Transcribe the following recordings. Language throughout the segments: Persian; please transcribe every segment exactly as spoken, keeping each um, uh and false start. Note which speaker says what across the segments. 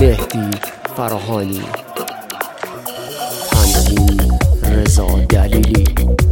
Speaker 1: مهدی فراهانی، تنظیم رضا دلیلی.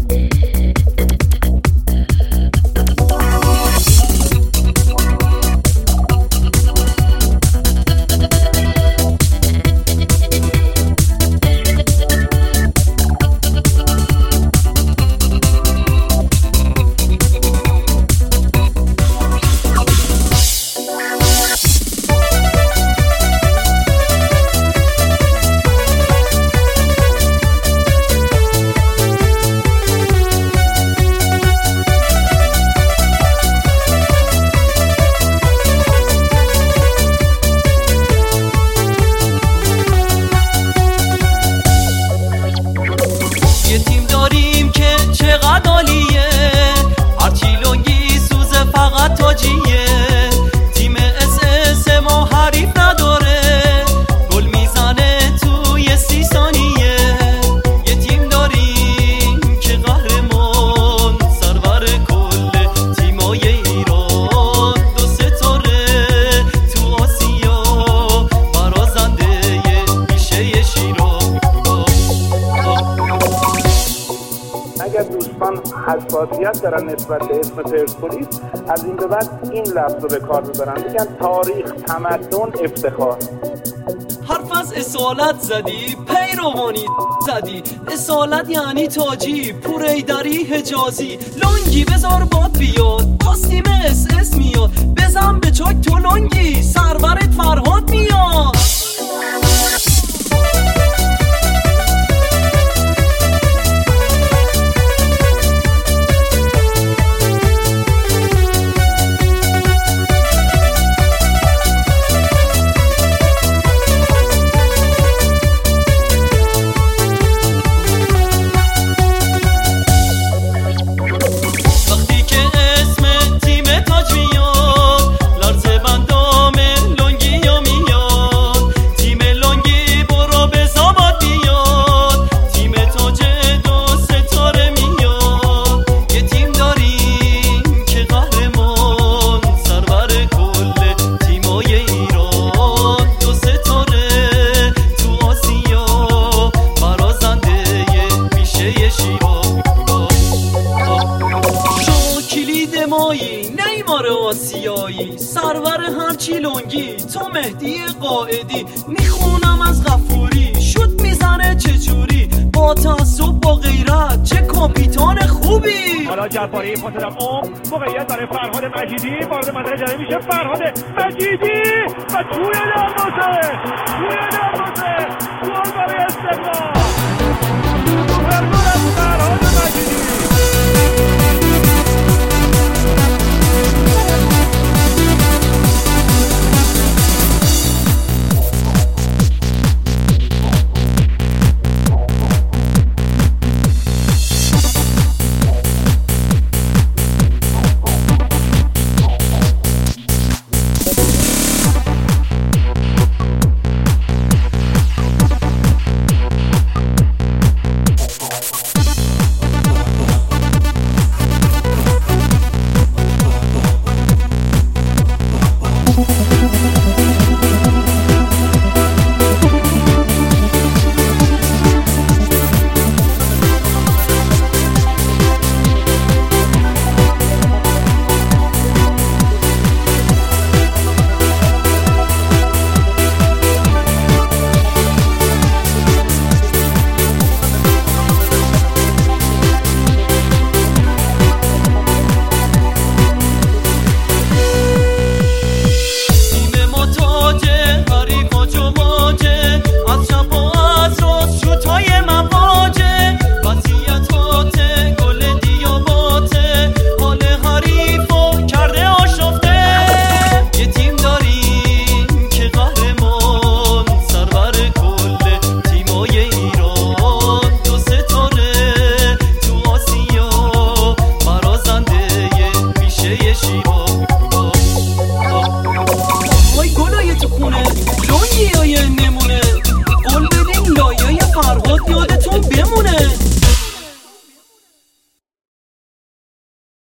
Speaker 2: حساسیت دارن نسبت به اسم پرسپولیس، از این به بعد این لفظ رو به کار ببرن، بگن تاریخ، تمدن، افتخار.
Speaker 3: حرف از اصالت زدی، پیروانی زدی، اصالت یعنی تاجی، پوریدری حجازی، لنگی بذار باد بیاد، پاستیم اس اس میاد، بزن به چاک تو لنگی، سرورت فرهاد میاد. آسیایی سرور هرچی لنگی، تو مهدی قائدی، میخونم از غفوری، شد میزنه چجوری، با تعصب با غیرت، چه کاپیتان خوبی.
Speaker 4: حالا جباری پاس اون موقعیت برای فرهاد مجیدی، وارد منطقه جریمه میشه فرهاد مجیدی و توی دروازه توی دروازه گل برای استقلال.